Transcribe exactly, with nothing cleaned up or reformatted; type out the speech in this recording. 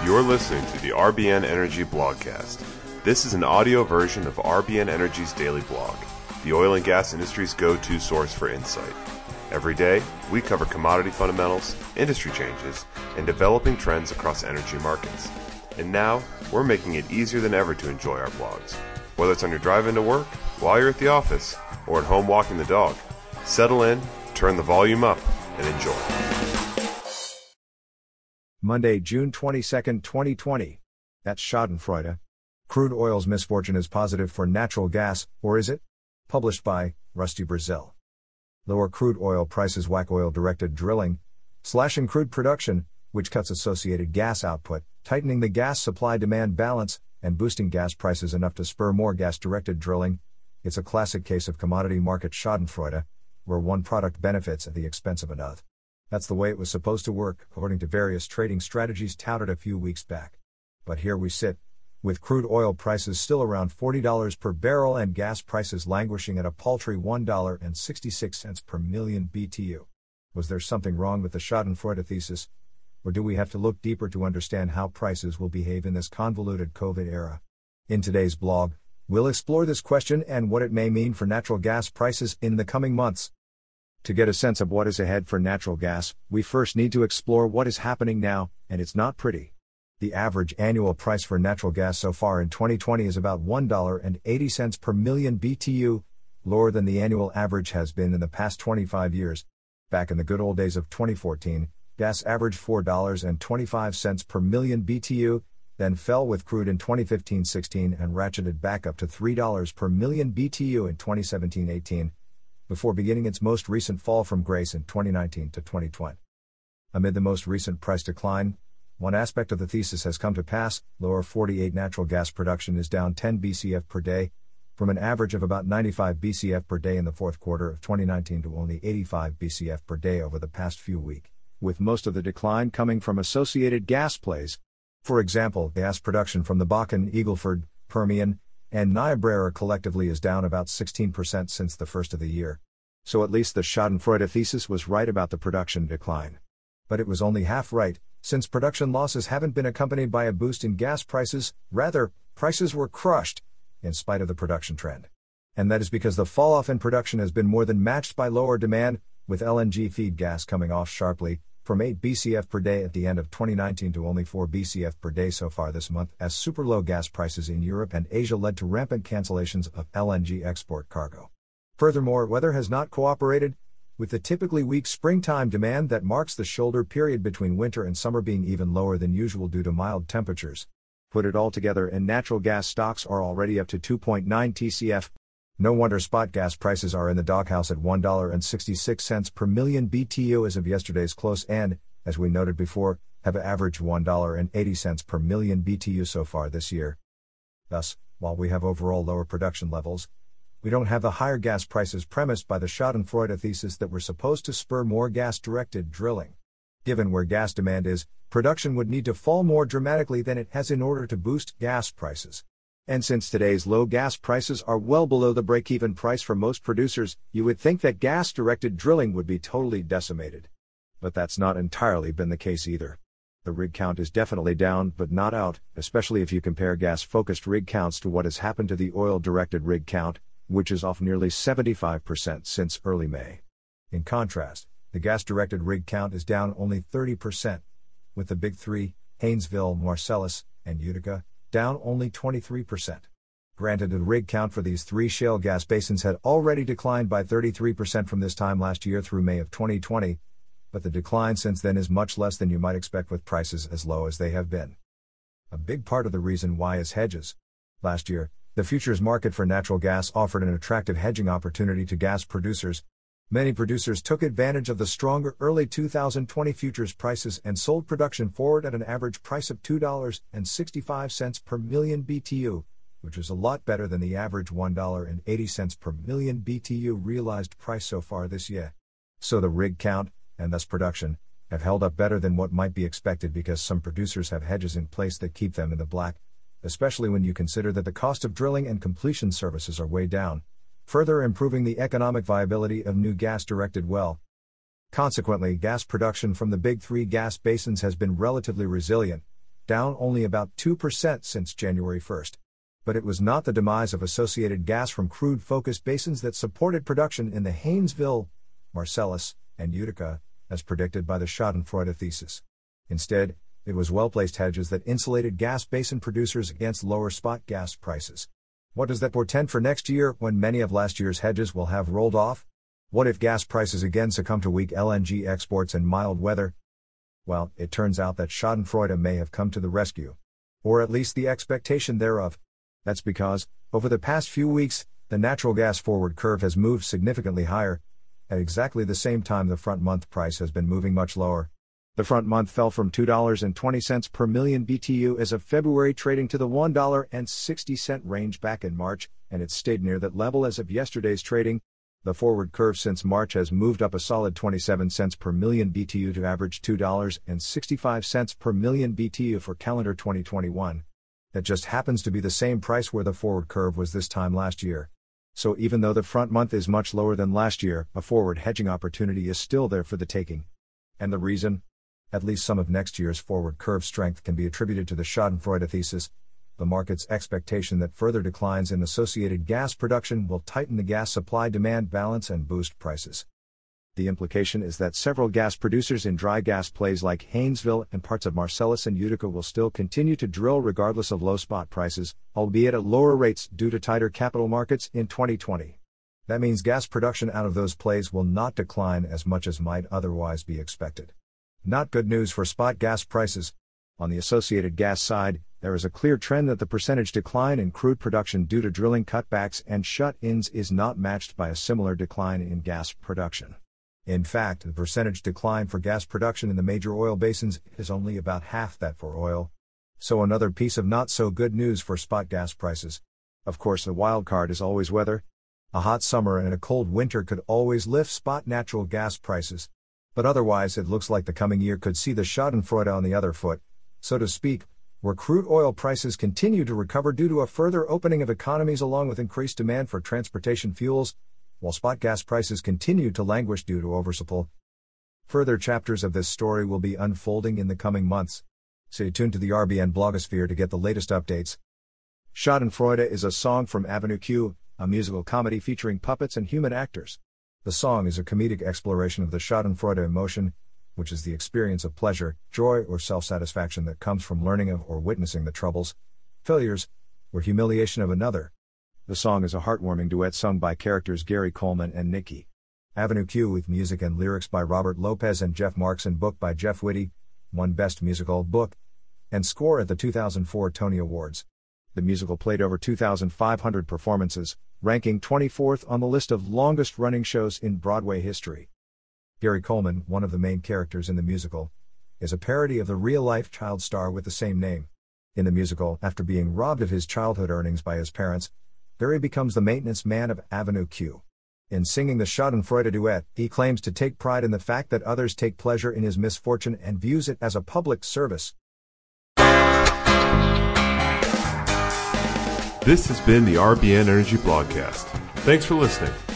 You're listening to the R B N Energy Blogcast. This is an audio version of R B N Energy's daily blog, the oil and gas industry's go-to source for insight. Every day, we cover commodity fundamentals, industry changes, and developing trends across energy markets. And now, we're making it easier than ever to enjoy our blogs. Whether it's on your drive into work, while you're at the office, or at home walking the dog, settle in, turn the volume up, and enjoy. Monday, June twenty-second, twenty twenty. That's Schadenfreude. Crude oil's misfortune is positive for natural gas, or is it? Published by Rusty Brazil. Lower crude oil prices whack oil-directed drilling, slashing crude production, which cuts associated gas output, tightening the gas supply-demand balance, and boosting gas prices enough to spur more gas-directed drilling. It's a classic case of commodity market Schadenfreude, where one product benefits at the expense of another. That's the way it was supposed to work, according to various trading strategies touted a few weeks back. But here we sit, with crude oil prices still around forty dollars per barrel and gas prices languishing at a paltry one dollar and sixty-six cents per million B T U. Was there something wrong with the Schadenfreude thesis? Or do we have to look deeper to understand how prices will behave in this convoluted COVID era? In today's blog, we'll explore this question and what it may mean for natural gas prices in the coming months. To get a sense of what is ahead for natural gas, we first need to explore what is happening now, and it's not pretty. The average annual price for natural gas so far in twenty twenty is about one dollar and eighty cents per million B T U, lower than the annual average has been in the past twenty-five years. Back in the good old days of twenty fourteen, gas averaged four dollars and twenty-five cents per million B T U, then fell with crude in twenty fifteen sixteen and ratcheted back up to three dollars per million B T U in twenty seventeen eighteen. Before beginning its most recent fall from grace in twenty nineteen to twenty twenty. Amid the most recent price decline, one aspect of the thesis has come to pass. Lower forty-eight natural gas production is down ten B C F per day, from an average of about ninety-five B C F per day in the fourth quarter of twenty nineteen to only eighty-five B C F per day over the past few weeks, with most of the decline coming from associated gas plays. For example, gas production from the Bakken, Eagle Ford, Permian, and Niobrara collectively is down about sixteen percent since the first of the year. So at least the Schadenfreude thesis was right about the production decline. But it was only half right, since production losses haven't been accompanied by a boost in gas prices. Rather, prices were crushed, in spite of the production trend. And that is because the falloff in production has been more than matched by lower demand, with L N G feed gas coming off sharply, from eight B C F per day at the end of twenty nineteen to only four B C F per day so far this month, as super low gas prices in Europe and Asia led to rampant cancellations of L N G export cargo. Furthermore, weather has not cooperated, with the typically weak springtime demand that marks the shoulder period between winter and summer being even lower than usual due to mild temperatures. Put it all together and natural gas stocks are already up to two point nine T C F. No wonder spot gas prices are in the doghouse at one dollar and sixty-six cents per million B T U as of yesterday's close and, as we noted before, have averaged one dollar and eighty cents per million B T U so far this year. Thus, while we have overall lower production levels, we don't have the higher gas prices premised by the Schadenfreude thesis that were supposed to spur more gas-directed drilling. Given where gas demand is, production would need to fall more dramatically than it has in order to boost gas prices. And since today's low gas prices are well below the break-even price for most producers, you would think that gas-directed drilling would be totally decimated. But that's not entirely been the case either. The rig count is definitely down, but not out, especially if you compare gas-focused rig counts to what has happened to the oil-directed rig count, which is off nearly seventy-five percent since early May. In contrast, the gas-directed rig count is down only thirty percent, with the big three, Haynesville, Marcellus, and Utica, down only twenty-three percent. Granted, the rig count for these three shale gas basins had already declined by thirty-three percent from this time last year through May of twenty twenty, but the decline since then is much less than you might expect with prices as low as they have been. A big part of the reason why is hedges. Last year, the futures market for natural gas offered an attractive hedging opportunity to gas producers. Many producers took advantage of the stronger early two thousand twenty futures prices and sold production forward at an average price of two dollars and sixty-five cents per million B T U, which is a lot better than the average one dollar and eighty cents per million B T U realized price so far this year. So the rig count, and thus production, have held up better than what might be expected because some producers have hedges in place that keep them in the black, especially when you consider that the cost of drilling and completion services are way down, further improving the economic viability of new gas-directed well. Consequently, gas production from the big three gas basins has been relatively resilient, down only about two percent since January first. But it was not the demise of associated gas from crude-focused basins that supported production in the Haynesville, Marcellus, and Utica, as predicted by the Schadenfreude thesis. Instead, it was well-placed hedges that insulated gas basin producers against lower spot gas prices. What does that portend for next year when many of last year's hedges will have rolled off? What if gas prices again succumb to weak L N G exports and mild weather? Well, it turns out that Schadenfreude may have come to the rescue. Or at least the expectation thereof. That's because, over the past few weeks, the natural gas forward curve has moved significantly higher. At exactly the same time, the front month price has been moving much lower. The front month fell from two dollars and twenty cents per million B T U as of February, trading to the one dollar and sixty cents range back in March, and it stayed near that level as of yesterday's trading. The forward curve since March has moved up a solid twenty-seven cents per million B T U to average two dollars and sixty-five cents per million B T U for calendar twenty twenty-one. That just happens to be the same price where the forward curve was this time last year. So even though the front month is much lower than last year, a forward hedging opportunity is still there for the taking. And the reason? At least some of next year's forward curve strength can be attributed to the Schadenfreude thesis, the market's expectation that further declines in associated gas production will tighten the gas supply-demand balance and boost prices. The implication is that several gas producers in dry gas plays like Haynesville and parts of Marcellus and Utica will still continue to drill regardless of low spot prices, albeit at lower rates due to tighter capital markets in twenty twenty. That means gas production out of those plays will not decline as much as might otherwise be expected. Not good news for spot gas prices. On the associated gas side, there is a clear trend that the percentage decline in crude production due to drilling cutbacks and shut-ins is not matched by a similar decline in gas production. In fact, the percentage decline for gas production in the major oil basins is only about half that for oil. So another piece of not so good news for spot gas prices. Of course, the wild card is always weather. A hot summer and a cold winter could always lift spot natural gas prices. But otherwise, it looks like the coming year could see the Schadenfreude on the other foot, so to speak, where crude oil prices continue to recover due to a further opening of economies along with increased demand for transportation fuels, while spot gas prices continue to languish due to oversupply. Further chapters of this story will be unfolding in the coming months. Stay tuned to the R B N blogosphere to get the latest updates. Schadenfreude is a song from Avenue Q, a musical comedy featuring puppets and human actors. The song is a comedic exploration of the Schadenfreude emotion, which is the experience of pleasure, joy, or self-satisfaction that comes from learning of or witnessing the troubles, failures, or humiliation of another. The song is a heartwarming duet sung by characters Gary Coleman and Nikki. Avenue Q with music and lyrics by Robert Lopez and Jeff Marks and book by Jeff Whitty, won Best Musical Book and Score at the two thousand four Tony Awards. The musical played over two thousand five hundred performances, ranking twenty-fourth on the list of longest-running shows in Broadway history. Gary Coleman, one of the main characters in the musical, is a parody of the real-life child star with the same name. In the musical, after being robbed of his childhood earnings by his parents, Gary becomes the maintenance man of Avenue Q. In singing the Schadenfreude duet, he claims to take pride in the fact that others take pleasure in his misfortune and views it as a public service. This has been the R B N Energy Blogcast. Thanks for listening.